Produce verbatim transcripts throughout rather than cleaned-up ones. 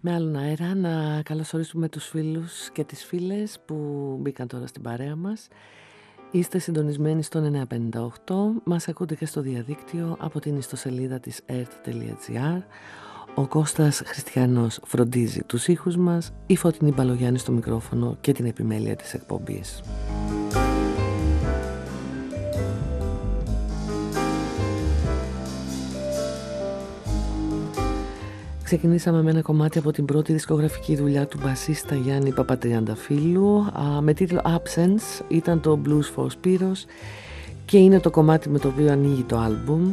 Με άλλον αέρα να καλωσορίσουμε τους φίλους και τις φίλες που μπήκαν τώρα στην παρέα μας. Είστε συντονισμένοι στον εννιακόσια πενήντα οκτώ, μας ακούτε και στο διαδίκτυο από την ιστοσελίδα της ερτ τελεία τζι άρ. Ο Κώστας Χριστιανός φροντίζει τους ήχους μας, η Φωτεινή Μπαλογιάννη στο μικρόφωνο και την επιμέλεια της εκπομπής. Ξεκινήσαμε με ένα κομμάτι από την πρώτη δισκογραφική δουλειά του μπασίστα Γιάννη Παπατριανταφύλου με τίτλο Absence, ήταν το Blues for Spiros και είναι το κομμάτι με το οποίο ανοίγει το άλμπουμ.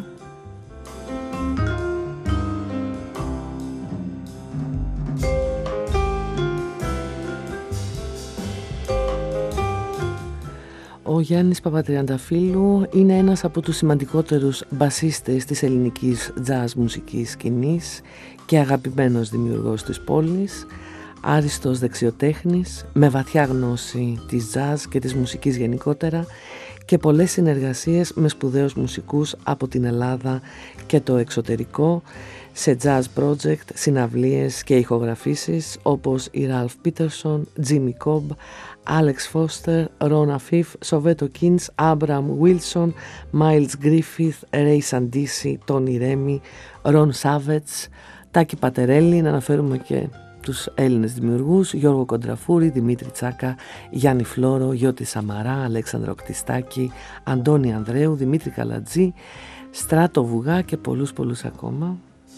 Ο Γιάννης Παπατριανταφύλου είναι ένας από τους σημαντικότερους μπασίστες της ελληνικής jazz μουσικής σκηνής και αγαπημένος δημιουργός της πόλης, άριστος δεξιοτέχνης, με βαθιά γνώση της jazz και της μουσικής γενικότερα και πολλές συνεργασίες με σπουδαίους μουσικούς από την Ελλάδα και το εξωτερικό σε jazz project, συναυλίες και ηχογραφήσεις όπως η Ralph Peterson, Jimmy Cobb, Alex Foster, Rona Fifth, Soweto Kings, Abraham Wilson, Miles Griffith, Ray Sandisi, Tony Remy, Ron Savage, Τάκη Πατερέλη, να αναφέρουμε και τους Έλληνες δημιουργούς, Γιώργο Κοντραφούρη, Δημήτρη Τσάκα, Γιάννη Φλόρο, Γιώτη Σαμαρά, Αλέξανδρο Κτιστάκη, Αντώνη Ανδρέου, Δημήτρη Καλατζή, Στράτο Βουγά και πολλούς πολλούς ακόμα.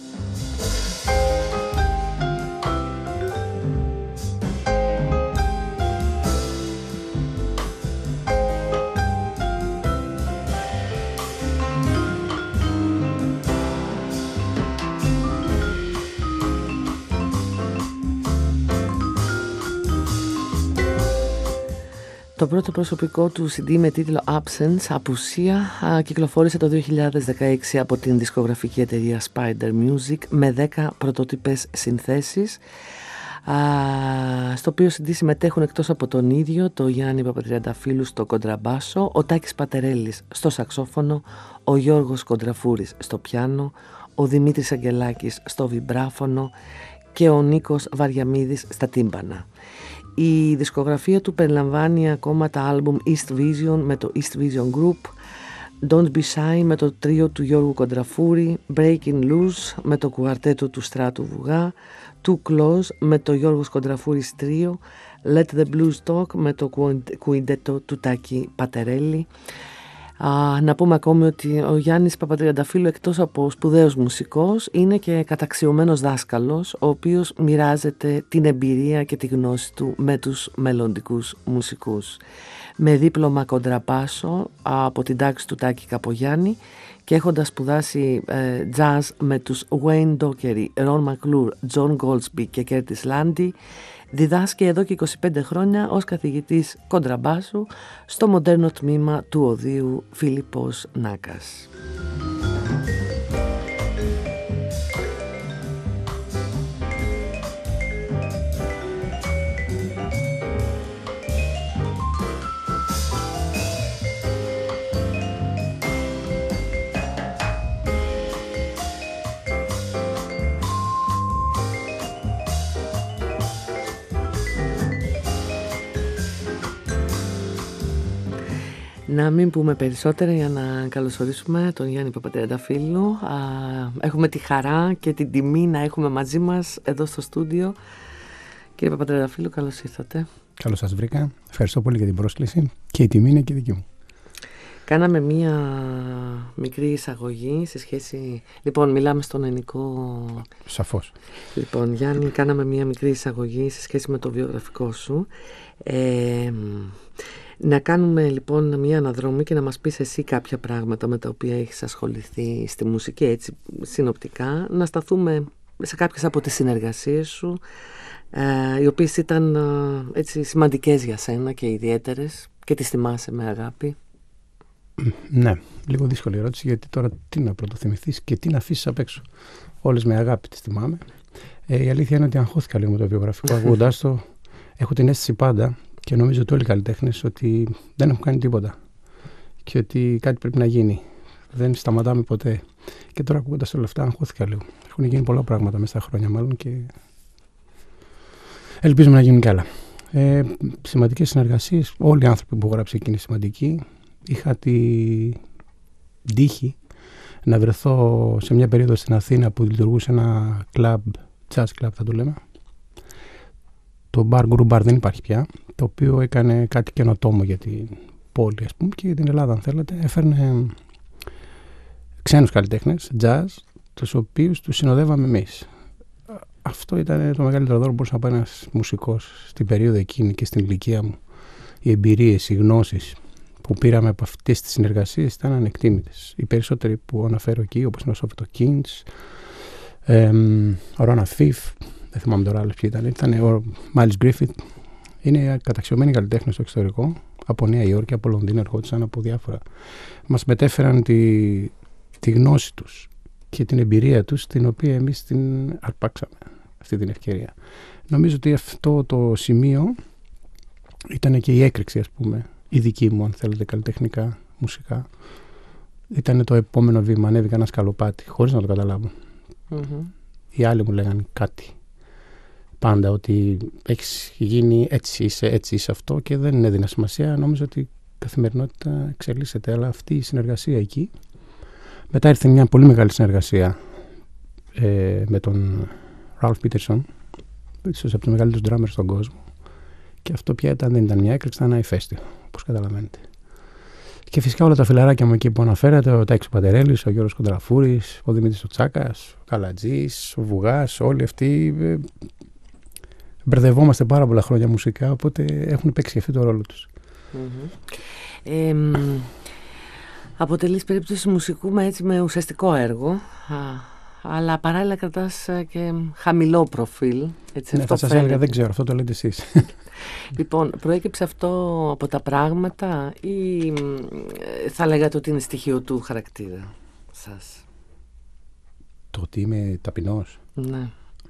Το πρώτο προσωπικό του σι ντι με τίτλο Absence, Απουσία, κυκλοφόρησε το δύο χιλιάδες δεκαέξι από την δισκογραφική εταιρεία Spider Music με δέκα πρωτότυπες συνθέσεις, στο οποίο σι ντι συμμετέχουν εκτός από τον ίδιο το Γιάννη Παπατριανταφύλου στο κοντραμπάσο, ο Τάκης Πατερέλης στο σαξόφωνο, ο Γιώργος Κοντραφούρης στο πιάνο, ο Δημήτρης Αγγελάκης στο βιμπράφωνο και ο Νίκος Βαριαμίδης στα τύμπανα. Η δισκογραφία του περιλαμβάνει ακόμα τα άλμπουμ East Vision με το East Vision Group, Don't Be Shy με το τρίο του Γιώργου Κοντραφούρη, Breaking Loose με το κουαρτέτο του Στράτου Βουγά, Too Close με το Γιώργος Κοντραφούρης τρίο, Let the Blues Talk με το κουιντέτο του Τάκη Πατερέλη. Α, να πούμε ακόμη ότι ο Γιάννης Παπατριανταφύλου, εκτός από σπουδαίος μουσικός, είναι και καταξιωμένος δάσκαλος, ο οποίος μοιράζεται την εμπειρία και τη γνώση του με τους μελλοντικούς μουσικούς. Με δίπλωμα κοντραπάσο από την τάξη του Τάκη Καπογιάννη και έχοντας σπουδάσει ε, jazz με τους Wayne Dockery, Ron McClure, John Goldsby και Curtis Landy, διδάσκει εδώ και είκοσι πέντε χρόνια ως καθηγητής κοντραμπάσου στο μοντέρνο τμήμα του Οδείου Φίλιππος Νάκας. Να μην πούμε περισσότερα για να καλωσορίσουμε τον Γιάννη Παπατριανταφύλου. Έχουμε τη χαρά και την τιμή να έχουμε μαζί μας εδώ στο στούντιο. Κύριε Παπατριανταφύλου, καλώς ήρθατε. Καλώς σας βρήκα. Ευχαριστώ πολύ για την πρόσκληση και η τιμή είναι και δική μου. Κάναμε μία μικρή εισαγωγή σε σχέση... Λοιπόν, μιλάμε στον ελληνικό... Σαφώς. Λοιπόν, Γιάννη, κάναμε μία μικρή εισαγωγή σε σχέση με το βιογραφικό σου. Ε, να κάνουμε λοιπόν μία αναδρομή και να μας πεις εσύ κάποια πράγματα με τα οποία έχεις ασχοληθεί στη μουσική, έτσι συνοπτικά. Να σταθούμε σε κάποιες από τις συνεργασίες σου, ε, οι οποίες ήταν ε, έτσι σημαντικές για σένα και ιδιαίτερες και τις θυμάσαι με αγάπη. Ναι, λίγο δύσκολη ερώτηση, γιατί τώρα τι να πρωτοθυμηθείς και τι να αφήσεις απ' έξω. Όλες με αγάπη τις θυμάμαι. Ε, η αλήθεια είναι ότι αγχώθηκα λίγο με το βιογραφικό. Ακούγοντάς το, έχω την αίσθηση πάντα και νομίζω ότι όλοι οι καλλιτέχνες ότι δεν έχουν κάνει τίποτα και ότι κάτι πρέπει να γίνει. Δεν σταματάμε ποτέ. Και τώρα ακούγοντας όλα αυτά, αγχώθηκα λίγο. Έχουν γίνει πολλά πράγματα μέσα στα χρόνια, μάλλον, και Ελπίζουμε να γίνουν κι άλλα. Ε, σημαντικές συνεργασίες, όλοι οι άνθρωποι που γράψε εκεί είναι σημαντικοί. Είχα τη τύχη να βρεθώ σε μια περίοδο στην Αθήνα που λειτουργούσε ένα club, jazz club θα το λέμε. Το bar Guru Bar δεν υπάρχει πια, το οποίο έκανε κάτι καινοτόμο για την πόλη, ας πούμε, και για την Ελλάδα, αν θέλετε. Έφερνε ξένους καλλιτέχνες, jazz, τους οποίους τους συνοδεύαμε εμείς. Αυτό ήταν το μεγαλύτερο δώρο που μπορούσε να πάει ένας μουσικός στην περίοδο εκείνη και στην ηλικία μου. Οι εμπειρίες, οι γνώσεις που πήραμε από αυτές τις συνεργασίες ήταν ανεκτήμητες. Οι περισσότεροι που αναφέρω εκεί, όπως είναι ο Σόφιτο Κίντς, ο Ρώνα Φιφ, δεν θυμάμαι τώρα άλλος ποιοι ήταν, ήταν ο Μάιλς Γκρίφιτ, είναι καταξιωμένοι καλλιτέχνες στο εξωτερικό, από Νέα Υόρκη, από Λονδίνο, ερχόντουσαν από διάφορα. Μας μετέφεραν τη, τη γνώση τους και την εμπειρία τους, την οποία εμείς την αρπάξαμε, αυτή την ευκαιρία. Νομίζω ότι αυτό το σημείο ήταν και η έκρηξη, ας πούμε, η δική μου, αν θέλετε, καλλιτεχνικά, μουσικά. Ήταν το επόμενο βήμα, ανέβηκα ένα σκαλοπάτι, χωρίς να το καταλάβω. Mm-hmm. Οι άλλοι μου λέγανε κάτι. Πάντα ότι έχεις γίνει έτσι είσαι, έτσι είσαι αυτό, και δεν έδινα σημασία. Νόμιζα ότι η καθημερινότητα εξελίσσεται, αλλά αυτή η συνεργασία εκεί. Μετά ήρθε μια πολύ μεγάλη συνεργασία ε, με τον Ραλφ Πίτερσον, ίσως από τους μεγαλύτερους ντράμερ στον κόσμο. Και αυτό πια ήταν, δεν ήταν μια έκρηξη, ήταν ένα ηφαίστειο, όπως καταλαβαίνετε. Και φυσικά όλα τα φιλαράκια μου εκεί που αναφέρατε, ο Τάκης Πατερέλης, ο Γιώργος Κοντραφούρης, ο Δημήτρης ο Τσάκας, ο Καλατζής, ο Βουγάς, όλοι αυτοί ε, μπερδευόμαστε πάρα πολλά χρόνια μουσικά, οπότε έχουν παίξει αυτό το ρόλο τους. Mm-hmm. Ε, αποτελείς περίπτωση μουσικού με, έτσι, με ουσιαστικό έργο, α, αλλά παράλληλα κρατάς και χαμηλό προφίλ. Έτσι, ναι, αυτό θα σας έλεγα, δεν ξέρω, αυτό το λέτε εσείς. Λοιπόν, προέκυψε αυτό από τα πράγματα ή θα λέγατε ότι είναι στοιχείο του χαρακτήρα σας? Το ότι είμαι ταπεινός. Ναι.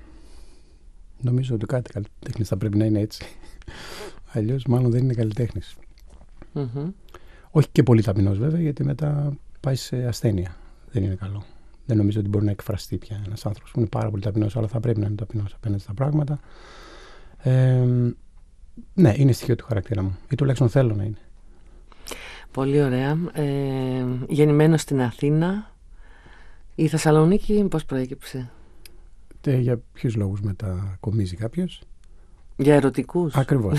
Νομίζω ότι κάτι καλλιτέχνης θα πρέπει να είναι έτσι. Αλλιώς μάλλον δεν είναι καλλιτέχνης. Mm-hmm. Όχι και πολύ ταπεινός βέβαια, γιατί μετά πάει σε ασθένεια. Δεν είναι καλό. Δεν νομίζω ότι μπορεί να εκφραστεί πια ένας άνθρωπος που είναι πάρα πολύ ταπεινός, αλλά θα πρέπει να είναι ταπεινός απέναντι στα πράγματα. Ε, ναι, είναι στοιχείο του χαρακτήρα μου. Ή τουλάχιστον θέλω να είναι. Πολύ ωραία. Ε, γεννημένος στην Αθήνα. Η Θεσσαλονίκη πώς προέκυψε? Ε, για ποιους λόγους μετακομίζει κάποιος? Για ερωτικούς. Ακριβώς.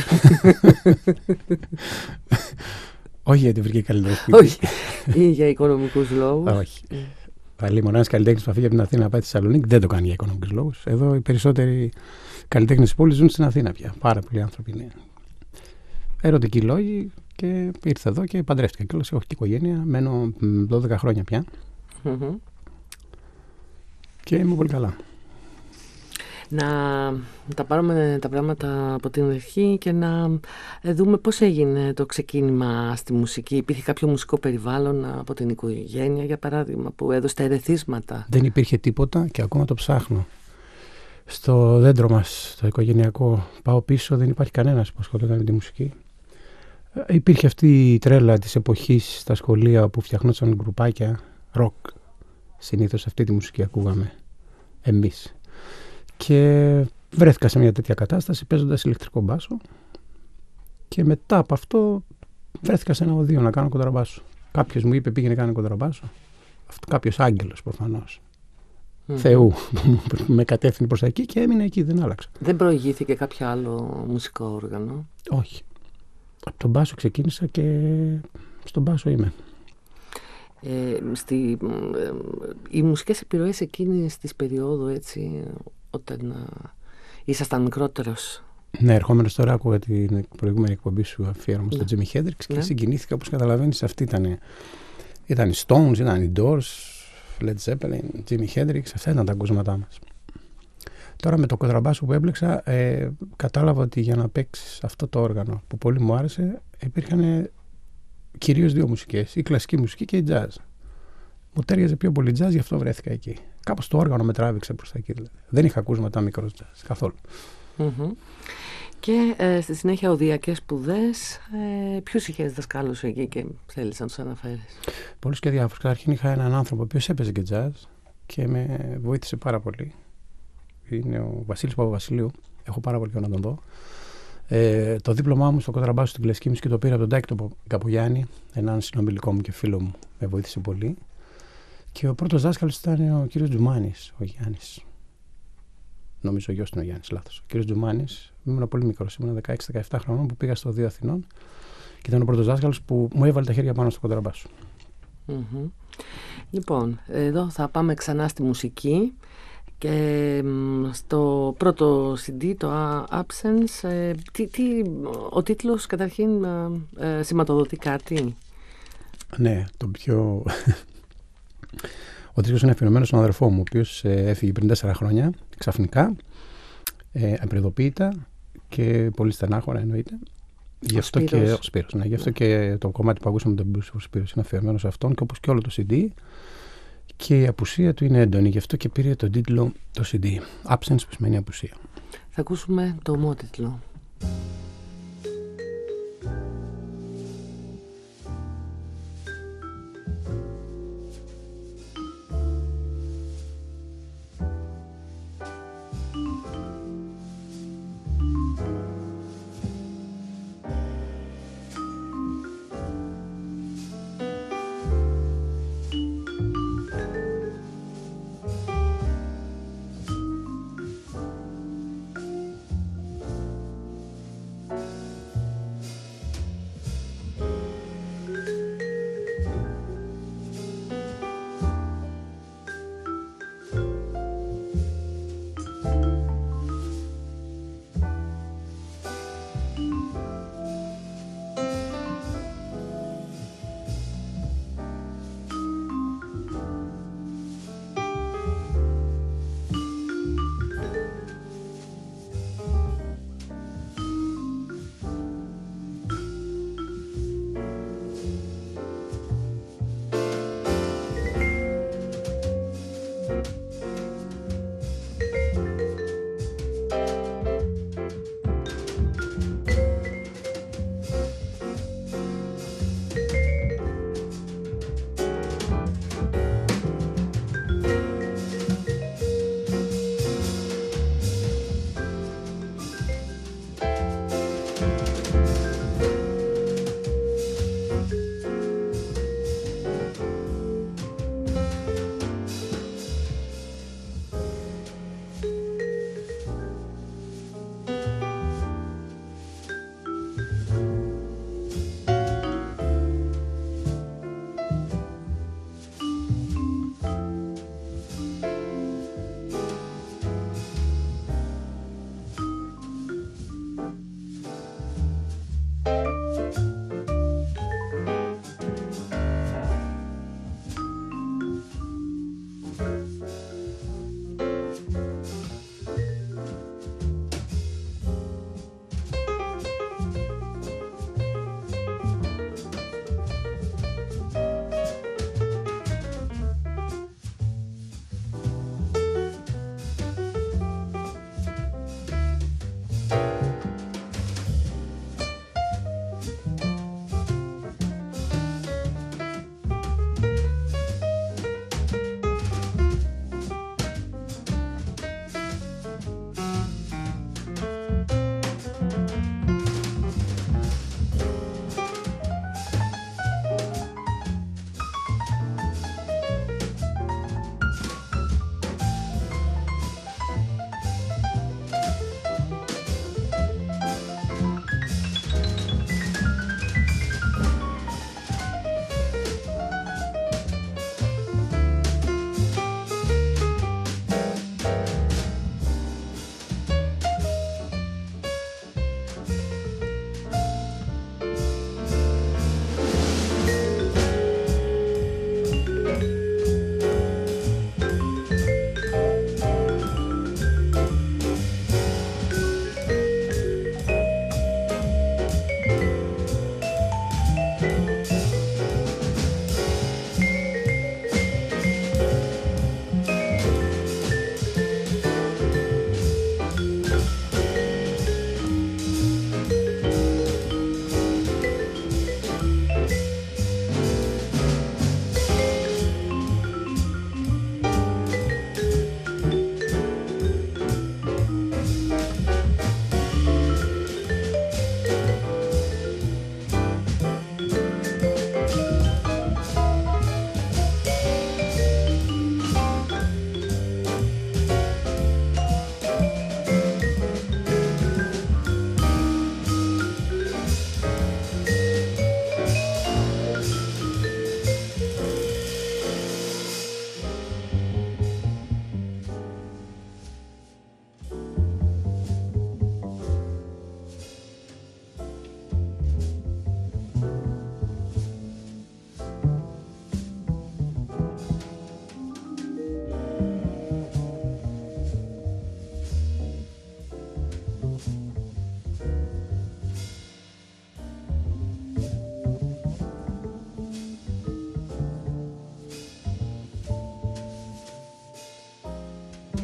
Όχι γιατί βρήκε καλύτερο σπίτι. Όχι. Ή για οικονομικούς λόγους. Όχι. Πάλι μόνο ένας καλλιτέχνης που φύγει από την Αθήνα να πάει στη Θεσσαλονίκη δεν το κάνει για οικονομικούς λόγους. Εδώ οι περισσότεροι καλλιτέχνες της πόλης ζουν στην Αθήνα πια. Πάρα πολλοί άνθρωποι είναι. Ερωτικοί λόγοι, και ήρθα εδώ και παντρεύτηκα κιόλας. Έχω και οικογένεια. Μένω δώδεκα χρόνια πια. Mm-hmm. Και είμαι πολύ καλά. Να τα πάρουμε τα πράγματα από την αρχή και να δούμε πώς έγινε το ξεκίνημα στη μουσική. Υπήρχε κάποιο μουσικό περιβάλλον από την οικογένεια, για παράδειγμα, που έδωσε τα ερεθίσματα? Δεν υπήρχε τίποτα και ακόμα το ψάχνω. Στο δέντρο μας, το οικογενειακό, πάω πίσω, δεν υπάρχει κανένας που ασχολούνταν με τη μουσική. Υπήρχε αυτή η τρέλα της εποχής στα σχολεία που φτιαχνόταν γκρουπάκια ροκ. Συνήθως αυτή τη μουσική ακούγαμε εμείς. Και βρέθηκα σε μια τέτοια κατάσταση παίζοντας ηλεκτρικό μπάσο, και μετά από αυτό βρέθηκα σε ένα οδείο να κάνω κοντραμπάσο. Κάποιος μου είπε πήγαινε κάνει κοντραμπάσο. Αυτό, κάποιος άγγελος προφανώς. Mm. Θεού με κατεύθυνε προς εκεί και έμεινα εκεί, δεν άλλαξα. Δεν προηγήθηκε κάποιο άλλο μουσικό όργανο? Όχι. Από τον μπάσο ξεκίνησα και στον μπάσο είμαι. Ε, στη, ε, οι μουσικές επιρροές εκείνης της περίοδου, έτσι, όταν α, ήσασταν μικρότερος? Ναι, ερχόμενος τώρα άκουγα την προηγούμενη εκπομπή σου αφιέρωμα στο Jimi Hendrix και ναι. συγκινήθηκα, όπως καταλαβαίνεις. Αυτή ήταν, ήταν οι Stones, ήταν οι Doors, Led Zeppelin, Jimi Hendrix, αυτά ήταν τα ακούσματά μας. Τώρα με το κοντραμπάσο που έμπλεξα, ε, κατάλαβα ότι για να παίξεις αυτό το όργανο που πολύ μου άρεσε, υπήρχαν κυρίως δύο μουσικές, η κλασική μουσική και η jazz. Μου τέριαζε πιο πολύ jazz, γι' αυτό βρέθηκα εκεί. Κάπως το όργανο με τράβηξε προς τα εκεί. Δηλαδή. Δεν είχα ακούσματα μικρός jazz καθόλου. Mm-hmm. Και ε, στη συνέχεια οδειακές σπουδές, ε, ποιους είχες δασκάλους εκεί και θέλεις να τους αναφέρεις? Πολλούς και διάφορους. Καταρχήν είχα έναν άνθρωπο ο οποίος έπαιζε και jazz και με βοήθησε πάρα πολύ. Είναι ο Βασίλης Παπαβασιλείου, έχω πάρα πολύ καιρό να τον δω. Ε, το δίπλωμά μου στο κοντραμπάσο στην κλασική μουσική το πήρα από τον Τάκη τον Καπογιάννη, έναν συνομιλικό μου και φίλο μου, με βοήθησε πολύ. Και ο πρώτος δάσκαλος ήταν ο κύριος Τζουμάνης, ο Γιάννης. Νομίζω ο γιος είναι ο Γιάννης, λάθος. Ο κύριος Τζουμάνης, ήμουν πολύ μικρός, ήμουν δεκαέξι δεκαεπτά χρονών που πήγα στο Δύο Αθηνών και ήταν ο πρώτος δάσκαλος που μου έβαλε τα χέρια πάνω στο κοντραμπάσο. Mm-hmm. Λοιπόν, εδώ θα πάμε ξανά στη μουσική και στο πρώτο σι ντι, το Absence, ε, τι, τι, ο τίτλος καταρχήν ε, σηματοδοτεί κάτι. Ναι, το πιο... Ο τίτλος είναι αφιερωμένος στον αδερφό μου, ο οποίος ε, έφυγε πριν τέσσερα χρόνια, ξαφνικά, ε, απροειδοποίητα και πολύ στενάχωρα εννοείται. Γι' αυτό και, ο Σπύρος, ναι, γι' αυτό και το κομμάτι που ακούσαμε τον Blues ο Σπύρος είναι αφιερωμένο σε αυτόν και όπως και όλο το σι ντι. Και η απουσία του είναι έντονη, γι' αυτό και πήρε τον τίτλο το σι ντι. Absence που σημαίνει απουσία. Θα ακούσουμε το ομότιτλο.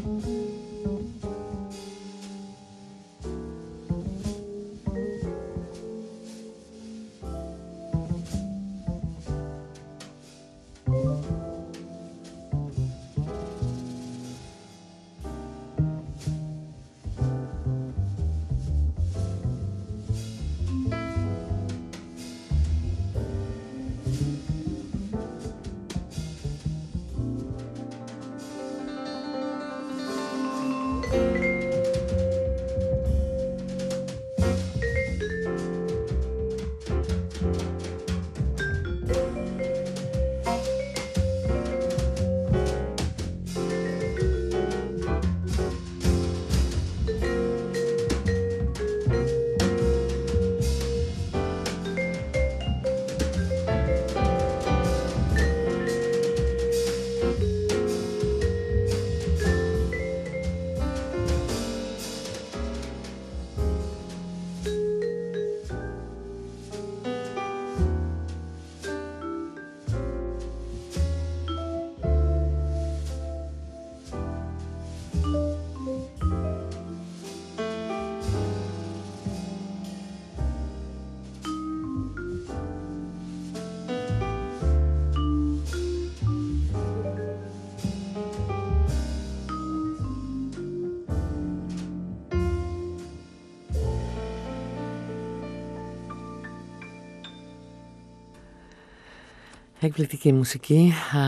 Εκπληκτική μουσική α,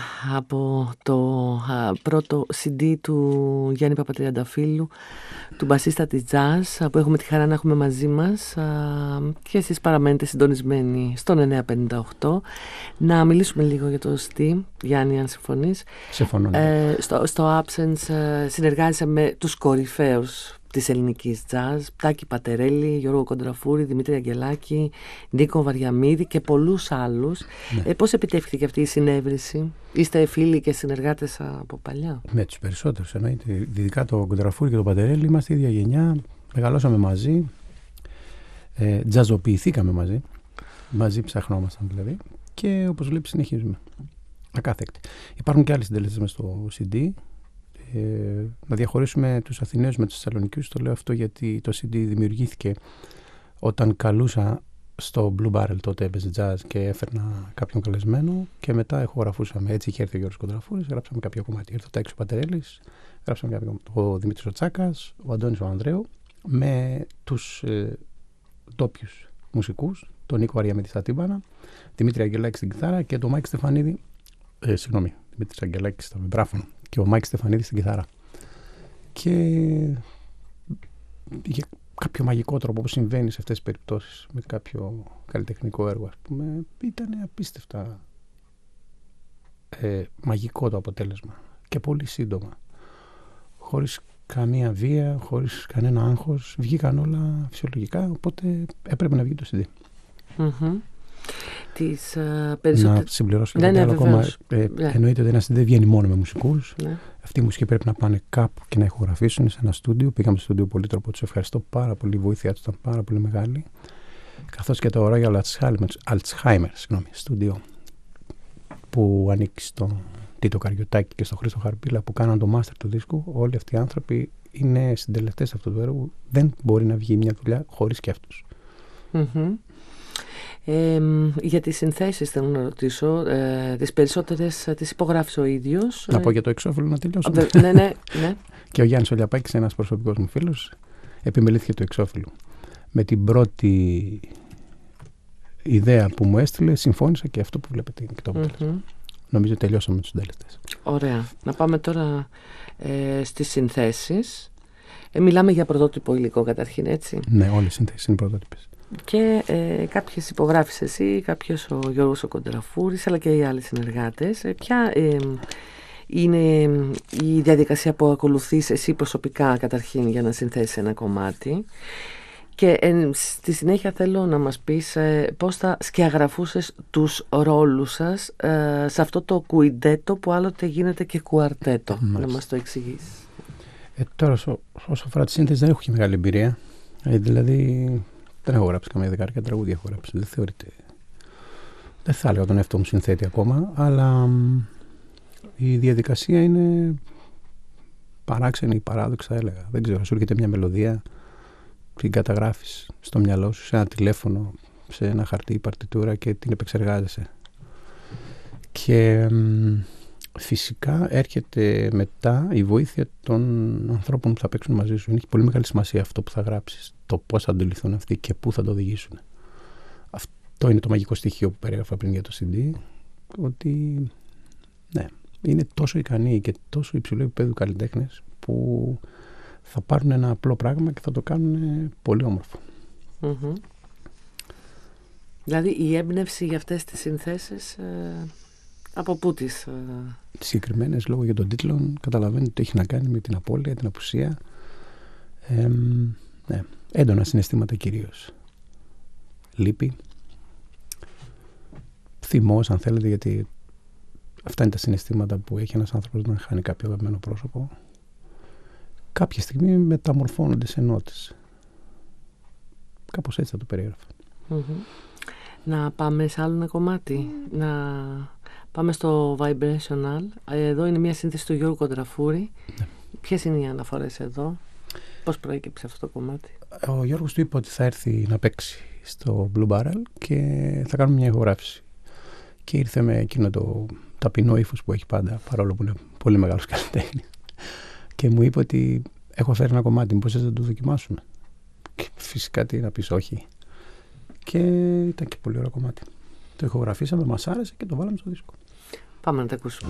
από το α, πρώτο σι ντι του Γιάννη Παπατριανταφύλου, του μπασίστα της jazz, που έχουμε τη χαρά να έχουμε μαζί μας, α, και εσείς παραμένετε συντονισμένοι στον εννιακόσια πενήντα οκτώ. Να μιλήσουμε λίγο για το σι ντι, Γιάννη, αν συμφωνείς. Συμφωνώ. Ε, στο, στο Absence ε, συνεργάζεσαι με τους κορυφαίους της ελληνικής jazz, Τάκη Πατερέλη, Γιώργο Κοντραφούρη, Δημήτρη Αγγελάκη, Νίκο Βαριαμίδη και πολλούς άλλους. Ναι. Ε, πώς επιτεύχθηκε αυτή η συνέβρεση? Είστε φίλοι και συνεργάτες από παλιά? Με τους περισσότερους, εννοείται. Ειδικά το Κοντραφούρη και το Πατερέλη, είμαστε ίδια γενιά, μεγαλώσαμε μαζί, ε, τζαζοποιηθήκαμε μαζί, μαζί ψαχνόμασταν δηλαδή, και όπως βλέπεις συνεχίζουμε ακάθεκτη. Υπάρχουν και άλλοι συντελεστές μες στο σι ντι. Ε, να διαχωρίσουμε τους Αθηναίους με τους Θεσσαλονικίους. Το λέω αυτό γιατί το σι ντι δημιουργήθηκε όταν καλούσα στο Blue Barrel, τότε έπαιζε jazz, και έφερνα κάποιον καλεσμένο και μετά ηχογραφούσαμε. Έτσι είχε έρθει ο Γιώργος Κοντραφούρης, γράψαμε κάποιο κομμάτι. Ήρθε ο Τάκης ο Πατερέλης, γράψαμε κάποιο κομμάτι. Ο Δημήτρης ο Τσάκας, ο Αντώνης ο Ανδρέου, με τους ε, ντόπιους μουσικούς, τον Νίκο Βαριαμίδη στα τύμπανα, Δημήτρη Αγγελάκη στην κιθάρα και τον Μάκη Στεφανίδη. Ε, συγγνώμη, Δημήτρης Αγγελάκη στα βεμπράφωνα και ο Μάκης Στεφανίδης στην κιθάρα. Και για κάποιο μαγικό τρόπο που συμβαίνει σε αυτές τις περιπτώσεις, με κάποιο καλλιτεχνικό έργο, ας πούμε, ήταν απίστευτα ε, μαγικό το αποτέλεσμα και πολύ σύντομα, χωρίς καμία βία, χωρίς κανένα άγχος, βγήκαν όλα φυσιολογικά, οπότε έπρεπε να βγει το σι ντι. Mm-hmm. Τις, uh, περισσότε... Να συμπληρώσω ναι, κάτι ναι, άλλο ακόμα. Ε, ναι. Εννοείται ότι ένα σι ντι δεν βγαίνει μόνο με μουσικούς. Ναι. Αυτοί οι μουσικοί πρέπει να πάνε κάπου και να ηχογραφήσουν σε ένα στούντιο. Πήγαμε στο στούντιο Πολύτροπο, τους ευχαριστώ πάρα πολύ. Η βοήθειά τους ήταν πάρα πολύ μεγάλη. Καθώς και το Royal Alzheimer στούντιο που ανήκει στον Τίτο Καριωτάκη και στον Χρήστο Χαρπίλα, που κάναν το μάστερ του δίσκου. Όλοι αυτοί οι άνθρωποι είναι συντελεστές αυτού του έργου. Δεν μπορεί να βγει μια δουλειά χωρίς και αυτούς. Mm-hmm. Ε, για τις συνθέσεις θέλω να ρωτήσω, ε, τις περισσότερες τις υπογράφεις ο ίδιος. Να πω για το εξώφυλλο να τελειώσω. Ναι, ναι, ναι. Και ο Γιάννης Ολιαπάκης, ένας προσωπικός μου φίλος, επιμελήθηκε το εξώφυλλο. Με την πρώτη ιδέα που μου έστειλε, συμφώνησα και αυτό που βλέπετε είναι και το αποτέλεσμα. Mm-hmm. Νομίζω τελειώσαμε με τους συντελεστές. Ωραία. Να πάμε τώρα ε, στις συνθέσεις. Ε, μιλάμε για πρωτότυπο υλικό καταρχήν, έτσι. Ναι, όλες οι συνθέσεις είναι πρωτότυπες. Και ε, κάποιες υπογράφεις εσύ, κάποιος ο Γιώργος ο Κοντραφούρης, αλλά και οι άλλοι συνεργάτες. Ε, ποια ε, είναι η διαδικασία που ακολουθείς εσύ προσωπικά καταρχήν για να συνθέσεις ένα κομμάτι? Και ε, στη συνέχεια θέλω να μας πεις ε, πώς θα σκιαγραφούσες τους ρόλους σας ε, σε αυτό το κουιντέτο που άλλοτε γίνεται και κουαρτέτο. Μάλιστα. Να μας το εξηγήσεις. Ε, τώρα όσο, όσο αφορά τη σύνθεση δεν έχω και μεγάλη εμπειρία. Ε, δηλαδή δεν έχω γράψει καμία δεκάρια τραγούδια, έχω γράψει. Δεν θεωρείται. Δεν θα έλεγα τον εαυτό μου συνθέτη ακόμα, αλλά η διαδικασία είναι παράξενη ή παράδοξη θα έλεγα. Δεν ξέρω, σου έρχεται μια μελωδία, την καταγράφεις στο μυαλό σου, σε ένα τηλέφωνο, σε ένα χαρτί, παρτιτούρα και την επεξεργάζεσαι. Και μ, φυσικά έρχεται μετά η βοήθεια των ανθρώπων που θα παίξουν μαζί σου. Έχει πολύ μεγάλη σημασία αυτό που θα γράψεις, το πώς θα αντιληφθούν αυτοί και πού θα το οδηγήσουν. Αυτό είναι το μαγικό στοιχείο που περιέγραφα πριν για το σι ντι, ότι ναι, είναι τόσο ικανοί και τόσο υψηλού επίπεδου καλλιτέχνες που θα πάρουν ένα απλό πράγμα και θα το κάνουν πολύ όμορφο. Mm-hmm. Δηλαδή η έμπνευση για αυτές τις συνθέσεις ε, από πού τις... Ε... Συγκεκριμένες λόγω για τον τίτλο, καταλαβαίνετε ότι έχει να κάνει με την απώλεια, την απουσία. Ε, ναι, έντονα συναισθήματα κυρίως. Λύπη, θυμός αν θέλετε, γιατί αυτά είναι τα συναισθήματα που έχει ένας άνθρωπος να χάνει κάποιο αγαπημένο πρόσωπο. Κάποια στιγμή μεταμορφώνονται σε νότες. Κάπως έτσι θα το περιέγραφα. Mm-hmm. Να πάμε σε άλλο ένα κομμάτι. Να πάμε στο Vibrational. Εδώ είναι μια σύνθεση του Γιώργου Κοντραφούρη. Ναι. Ποιες είναι οι αναφορές εδώ? Πώς προέκυψε αυτό το κομμάτι? Ο Γιώργος του είπε ότι θα έρθει να παίξει στο Blue Barrel και θα κάνουμε μια ηχογράφηση. Και ήρθε με εκείνο το ταπεινό ύφος που έχει πάντα, παρόλο που είναι πολύ μεγάλος καλλιτέχνης. Και μου είπε ότι έχω φέρει ένα κομμάτι, μήπως δεν το δοκιμάσουμε? Και φυσικά τι να πεις, όχι. Και ήταν και πολύ ωραίο κομμάτι. Το ηχογραφήσαμε, μας άρεσε και το βάλαμε στο δίσκο. Πάμε να τα ακούσουμε.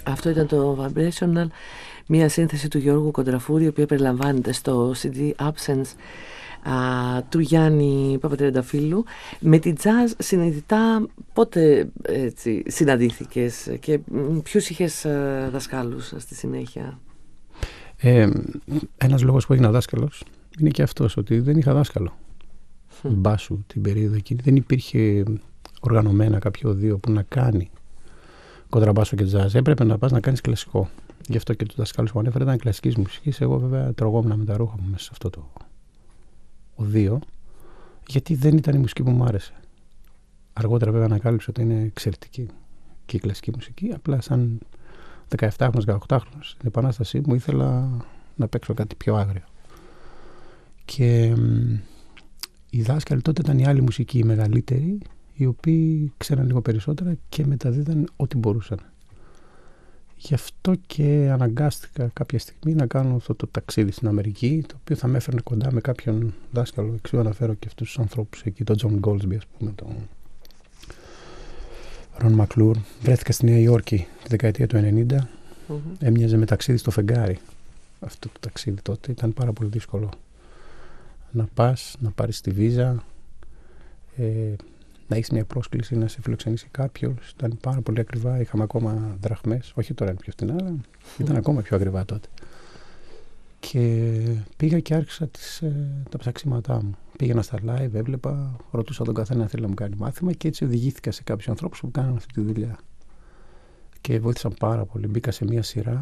Αυτό ήταν το Vibrational, μια σύνθεση του Γιώργου Κοντραφούρη, η οποία περιλαμβάνεται στο σι ντι Absence α, του Γιάννη Παπατριανταφύλου. Με την jazz συνειδητά πότε έτσι, συναντήθηκες και ποιους είχες α, δασκάλους στη συνέχεια? Ε, ένας λόγος που έγινα δάσκαλος είναι και αυτός, ότι δεν είχα δάσκαλο mm. μπάσου την περίοδο εκείνη. Δεν υπήρχε οργανωμένα κάποιο οδείο που να κάνει κοντραμπάσο και jazz. Έπρεπε να πας να κάνεις κλασικό. Γι' αυτό και το δασκάλος που ανέφερε ήταν κλασικής μουσικής. Εγώ βέβαια τρογόμουν με τα ρούχα μου μέσα σε αυτό το οδείο, γιατί δεν ήταν η μουσική που μου άρεσε. Αργότερα βέβαια ανακάλυψα ότι είναι εξαιρετική και η κλασική μουσική. Απλά σαν δεκαεπτάχρονος, δεκαοκτάχρονος στην επανάστασή μου ήθελα να παίξω κάτι πιο άγριο. Και οι δάσκαλοι τότε ήταν η άλλη μουσική, οι μεγαλύτεροι, οι οποίοι ξέραν λίγο περισσότερα και μεταδίδαν ό,τι μπορούσαν. Γι' αυτό και αναγκάστηκα κάποια στιγμή να κάνω αυτό το ταξίδι στην Αμερική, το οποίο θα με έφερνε κοντά με κάποιον δάσκαλο. Εξού αναφέρω και αυτούς τους ανθρώπους εκεί, τον Τζον Γκόλσμπι, ας πούμε, τον Ρον Μακλούρ. Βρέθηκα στη Νέα Υόρκη τη δεκαετία του ενενήντα. Mm-hmm. Έμοιαζε με ταξίδι στο φεγγάρι. Αυτό το ταξίδι τότε ήταν πάρα πολύ δύσκολο. Να πας, να πάρεις τη βίζα, ε, να έχεις μια πρόσκληση να σε φιλοξενήσει κάποιος. Ήταν πάρα πολύ ακριβά. Είχαμε ακόμα δραχμές. Όχι τώρα είναι πιο φθηνά, αλλά ήταν mm. ακόμα πιο ακριβά τότε. Και πήγα και άρχισα τις, ε, τα ψαξίματά μου. Πήγαινα στα live, έβλεπα, ρωτούσα τον καθένα αν θέλει να μου κάνει μάθημα και έτσι οδηγήθηκα σε κάποιους ανθρώπους που κάνανε αυτή τη δουλειά. Και βοήθησαν πάρα πολύ. Μπήκα σε μια σειρά.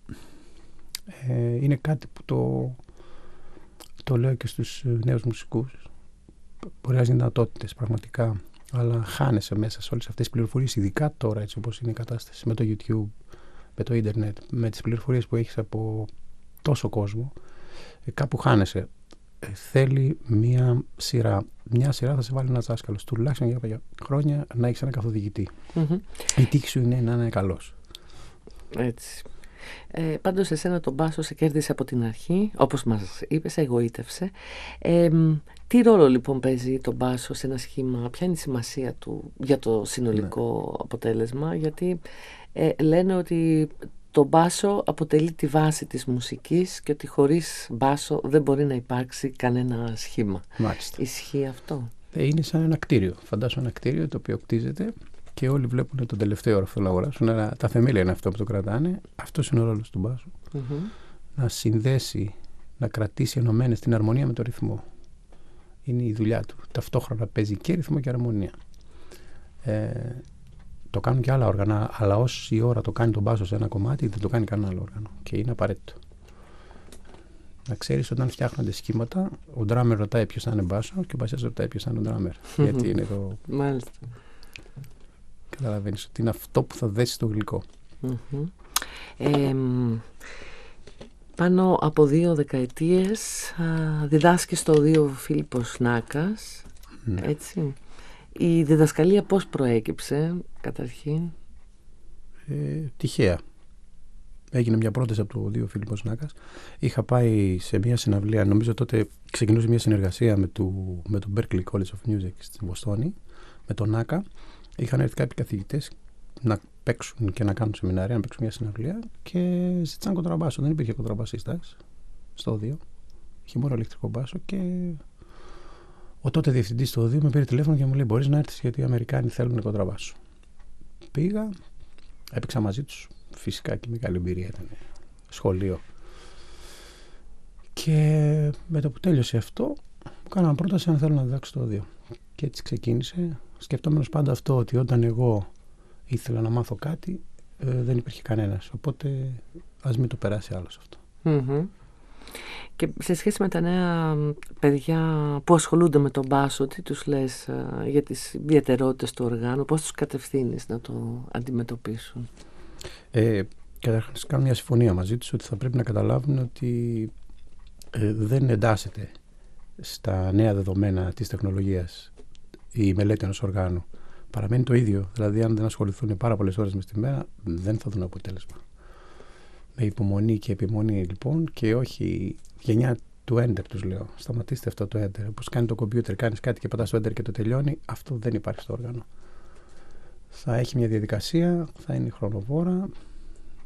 Ε, είναι κάτι που το, το λέω και στους νέους μουσικούς. Μπορεί να είναι δυνατότητες πραγματικά, αλλά χάνεσαι μέσα σε όλες αυτές τις πληροφορίες, ειδικά τώρα έτσι όπως είναι η κατάσταση με το YouTube, με το ίντερνετ, με τις πληροφορίες που έχεις από τόσο κόσμο, ε, κάπου χάνεσαι. Ε, θέλει μια σειρά. Μια σειρά θα σε βάλει ένας δάσκαλος, τουλάχιστον για χρόνια να έχεις έναν καθοδηγητή. Mm-hmm. Η τύχη σου είναι να είναι καλός. Έτσι. Ε, πάντως εσένα τον μπάσο σε κέρδισε από την αρχή, όπως μας είπες, εγωίτευσε. Ε, τι ρόλο λοιπόν παίζει τον μπάσο σε ένα σχήμα, ποια είναι η σημασία του για το συνολικό ναι. αποτέλεσμα? Γιατί ε, λένε ότι το μπάσο αποτελεί τη βάση της μουσικής και ότι χωρίς μπάσο δεν μπορεί να υπάρξει κανένα σχήμα. Μάλιστα. Ισχύει αυτό? Ε, είναι σαν ένα κτίριο. Φαντάσου ένα κτίριο το οποίο κτίζεται και όλοι βλέπουν τον τελευταίο όροφο να αγοράσουν. Αλλά τα θεμέλια είναι αυτό που το κρατάνε. Αυτός είναι ο ρόλος του μπάσου. Mm-hmm. Να συνδέσει, να κρατήσει ενωμένες την αρμονία με το ρυθμό. Είναι η δουλειά του. Ταυτόχρονα παίζει και ρυθμό και αρμονία. Ε, το κάνουν και άλλα όργανα, αλλά όση ώρα το κάνει τον μπάσο σε ένα κομμάτι, δεν το κάνει κανένα άλλο όργανο. Και είναι απαραίτητο. Να ξέρεις, όταν φτιάχνονται σχήματα, ο ντράμερ ρωτάει ποιος θα είναι μπάσο και ο μπασιάς ρωτάει ποιος θα είναι ο ντράμερ. Mm-hmm. Γιατί είναι το. Μάλιστα. Καταλαβαίνεις ότι είναι αυτό που θα δέσει το γλυκό. Mm-hmm. Ε, πάνω από δύο δεκαετίες α, διδάσκεις στο Οδείο Φίλιππος Νάκας. Ναι. Έτσι. Η διδασκαλία πώς προέκυψε καταρχήν? Ε, τυχαία. Έγινε μια πρόταση από το Οδείο Φίλιππος Νάκας. Είχα πάει σε μια συναυλία, νομίζω τότε ξεκινούσε μια συνεργασία με το, με το Berklee College of Music στην Βοστόνη, με τον Νάκα. Είχαν έρθει κάποιοι καθηγητές να παίξουν και να κάνουν σεμινάρια, να παίξουν μια συναυλία και ζήτησαν κοντραμπάσο. Δεν υπήρχε κοντραμπασίστας στο Οδείο. Είχε μόνο ηλεκτρικό μπάσο και ο τότε διευθυντής του Οδείου με πήρε τηλέφωνο και μου λέει: μπορείς να έρθεις γιατί οι Αμερικάνοι θέλουν κοντραμπάσο. Πήγα, έπαιξα μαζί τους. Φυσικά και μεγάλη εμπειρία ήταν. Σχολείο. Και με το που τέλειωσε αυτό, μου κάνανε πρόταση αν θέλω να διδάξω το Οδείο. Και έτσι ξεκίνησε. Σκεφτόμενος πάντα αυτό, ότι όταν εγώ ήθελα να μάθω κάτι, ε, δεν υπήρχε κανένας. Οπότε ας μην το περάσει άλλος αυτό. Mm-hmm. Και σε σχέση με τα νέα παιδιά που ασχολούνται με τον μπάσο, τι τους λες α, για τις ιδιαιτερότητες του οργάνου, πώς τους κατευθύνεις να το αντιμετωπίσουν? Ε, καταρχάς κάνω μια συμφωνία μαζί τους ότι θα πρέπει να καταλάβουν ότι ε, δεν εντάσσεται στα νέα δεδομένα της τεχνολογίας η μελέτη ενός οργάνου. Παραμένει το ίδιο. Δηλαδή, αν δεν ασχοληθούν πάρα πολλές ώρες μες τη μέρα, δεν θα δουν αποτέλεσμα. Με υπομονή και επιμονή, λοιπόν, και όχι γενιά του enter, τους λέω. Σταματήστε αυτό το enter. Όπως κάνει το κομπιούτερ, κάνεις κάτι και πατάς το enter και το τελειώνει. Αυτό δεν υπάρχει στο όργανο. Θα έχει μια διαδικασία, θα είναι χρονοβόρα.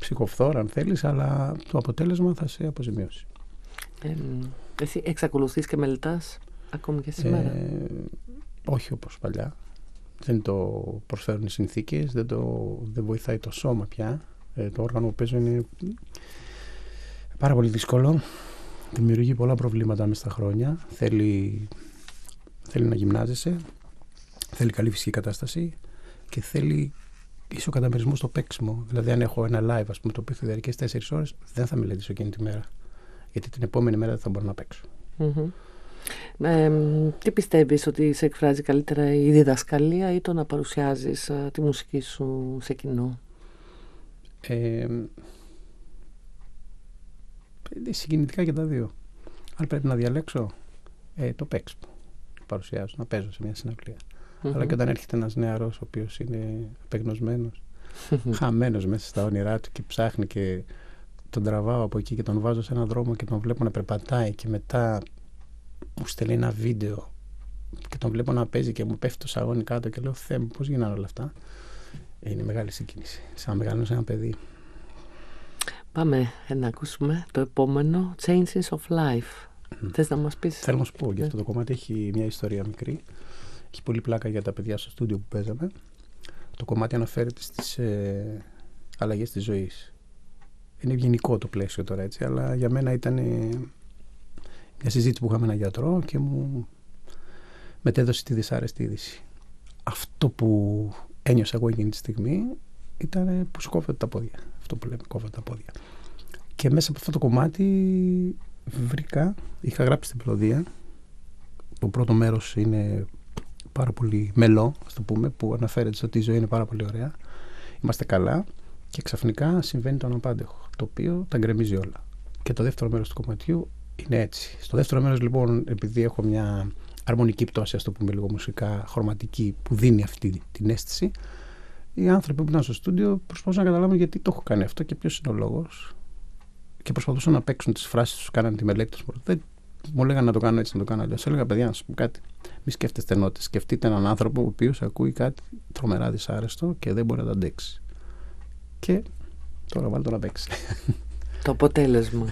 ψυχοφθόρα αν θέλεις, αλλά το αποτέλεσμα θα σε αποζημιώσει. Ε, εσύ εξακολουθείς και μελετάς ακόμη και σήμερα? Ε, όχι όπως παλιά. Δεν το προσφέρουν οι συνθήκες, δεν, το, δεν βοηθάει το σώμα πια. Ε, το όργανο που παίζω είναι πάρα πολύ δύσκολο. Δημιουργεί πολλά προβλήματα μέσα στα χρόνια. Θέλει, θέλει να γυμνάζεσαι, θέλει καλή φυσική κατάσταση και θέλει ίσο καταμερισμό στο παίξιμο. Δηλαδή, αν έχω ένα live, ας πούμε, το οποίο θα διαρκέσει τέσσερις ώρες, δεν θα μελετήσω εκείνη τη μέρα. Γιατί την επόμενη μέρα δεν θα μπορώ να παίξω. Mm-hmm. Ε, τι πιστεύεις, ότι σε εκφράζει καλύτερα η διδασκαλία ή το να παρουσιάζεις α, τη μουσική σου σε κοινό? Ε, συγκινητικά και τα δύο. Αν πρέπει να διαλέξω, ε, το παίξιμο. Παρουσιάζω, να παίζω σε μια συναυλία. Mm-hmm. Αλλά και όταν έρχεται ένας νεαρός, ο οποίος είναι απεγνωσμένος, χαμένος μέσα στα όνειρά του και ψάχνει, και τον τραβάω από εκεί και τον βάζω σε έναν δρόμο και τον βλέπω να περπατάει, και μετά μου στέλνει ένα βίντεο και τον βλέπω να παίζει και μου πέφτει το σαγόνι κάτω και λέω, Θεέ μου, πώς γίνανε όλα αυτά. Είναι μεγάλη συγκίνηση. Σαν να μεγαλώνεις ένα παιδί. Πάμε να ακούσουμε το επόμενο, Changes of Life. Mm. Θες να μας πεις? Θέλω να σου πω, yeah. για αυτό το κομμάτι έχει μια ιστορία μικρή. Έχει πολύ πλάκα για τα παιδιά στο στούντιο που παίζαμε. Το κομμάτι αναφέρεται στις ε, αλλαγές της ζωής. Είναι ευγενικό το πλαίσιο τώρα, έτσι, αλλά για μένα ήταν ε, μια συζήτηση που είχαμε με έναν γιατρό και μου μετέδωσε τη δυσάρεστη είδηση. Αυτό που ένιωσα εγώ εκείνη τη στιγμή ήταν που σκόβεται τα πόδια. Αυτό που λέμε, κόβεται τα πόδια. Και μέσα από αυτό το κομμάτι βρήκα, είχα γράψει την μελωδία. Το πρώτο μέρος είναι πάρα πολύ μελό, ας το πούμε, που αναφέρεται ότι η ζωή είναι πάρα πολύ ωραία. Είμαστε καλά και ξαφνικά συμβαίνει το αναπάντεχο, το οποίο τα γκρεμίζει όλα. Και το δεύτερο μέρος του κομματιού είναι έτσι. Στο δεύτερο μέρος, λοιπόν, επειδή έχω μια αρμονική πτώση, ας το πούμε λίγο μουσικά, χρωματική, που δίνει αυτή την αίσθηση, οι άνθρωποι που ήταν στο στούντιο προσπαθούσαν να καταλάβουν γιατί το έχω κάνει αυτό και ποιος είναι ο λόγος. Και προσπαθούσαν να παίξουν τις φράσεις τους, κάνανε τη μελέτη τους. Δεν μου λέγανε να το κάνω έτσι, να το κάνω αλλιώς. Έλεγα, παιδιά, να σας πω κάτι. Μη σκέφτεστε νότες. Σκεφτείτε έναν άνθρωπο ο οποίος ακούει κάτι τρομερά δυσάρεστο και δεν μπορεί να το αντέξει. Και τώρα βάλτε το να παίξει. Το αποτέλεσμα.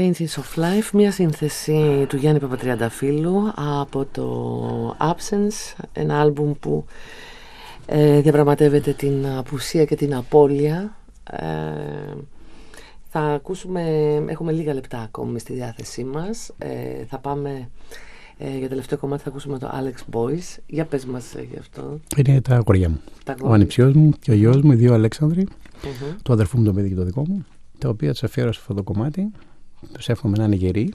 Changes of Life, μια σύνθεση του Γιάννη Παπατριανταφύλου από το Absence, ένα άλμπουμ που ε, διαπραγματεύεται την απουσία και την απώλεια. Ε, θα ακούσουμε, έχουμε λίγα λεπτά ακόμη στη διάθεσή μας. Ε, θα πάμε ε, για τελευταίο κομμάτι, θα ακούσουμε το Alex Boys. Για πες μας ε, γι' αυτό. Είναι τα κοριά μου. Τα ο ανιψιός μου και ο γιος μου, οι δύο Αλέξανδροι, mm-hmm. του αδερφού μου το παιδί και το δικό μου, τα οποία τους αφιέρωσα αυτό το κομμάτι. Τους εύχομαι να είναι γεροί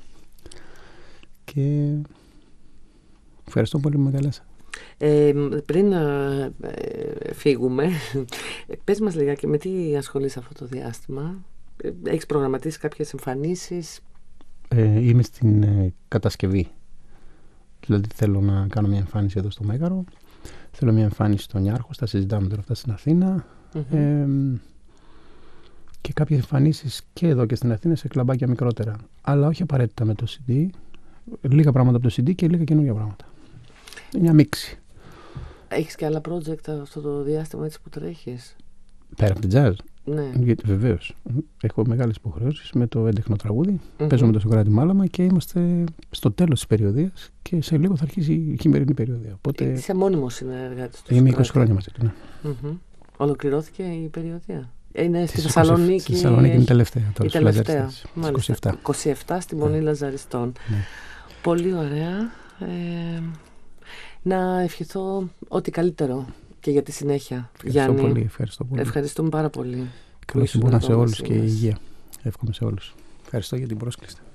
και ευχαριστώ πολύ που με καλέσατε. Ε, πριν ε, ε, φύγουμε, πες μας λιγάκι με τι ασχολείσαι αυτό το διάστημα. Ε, έχεις προγραμματίσει κάποιες εμφανίσεις? Ε, είμαι στην ε, κατασκευή. Δηλαδή θέλω να κάνω μια εμφάνιση εδώ στο Μέγαρο. Θέλω μια εμφάνιση στο Νιάρχο. Τα συζητάμε τώρα αυτά στην Αθήνα. Mm-hmm. Ε, και κάποιες εμφανίσεις και εδώ και στην Αθήνα σε κλαμπάκια μικρότερα. Αλλά όχι απαραίτητα με το σι ντι. Λίγα πράγματα από το σι ντι και λίγα καινούργια πράγματα. Μια μίξη. Έχεις και άλλα project αυτό το διάστημα έτσι που τρέχεις? Πέρα από την jazz. Ναι. Βεβαίως. Έχω μεγάλες υποχρεώσεις με το έντεχνο τραγούδι. Mm-hmm. Παίζω με το Σοκράτη Μάλαμα και είμαστε στο τέλος της περιοδίας και σε λίγο θα αρχίσει η χειμερινή περιοδία. Οπότε... Είσαι μόνιμος συνεργάτης του? Είμαι είκοσι χρόνια μαζί του. Ναι. Mm-hmm. Ολοκληρώθηκε η περιοδία? Είναι στη Θεσσαλονίκη. Στη Θεσσαλονίκη είναι η τελευταία. Τώρα, η τελευταία. Μάλιστα. είκοσι επτά. είκοσι επτά στη Μονή yeah. Λαζαριστών. Yeah. Πολύ ωραία. Ε, να ευχηθώ ό,τι καλύτερο και για τη συνέχεια. Ευχαριστώ Γιάννη. Πολύ, ευχαριστώ πολύ. Ευχαριστούμε πάρα πολύ. Καλώς ήρθατε σε όλους και υγεία. Εύχομαι σε όλους. Ευχαριστώ για την πρόσκληση.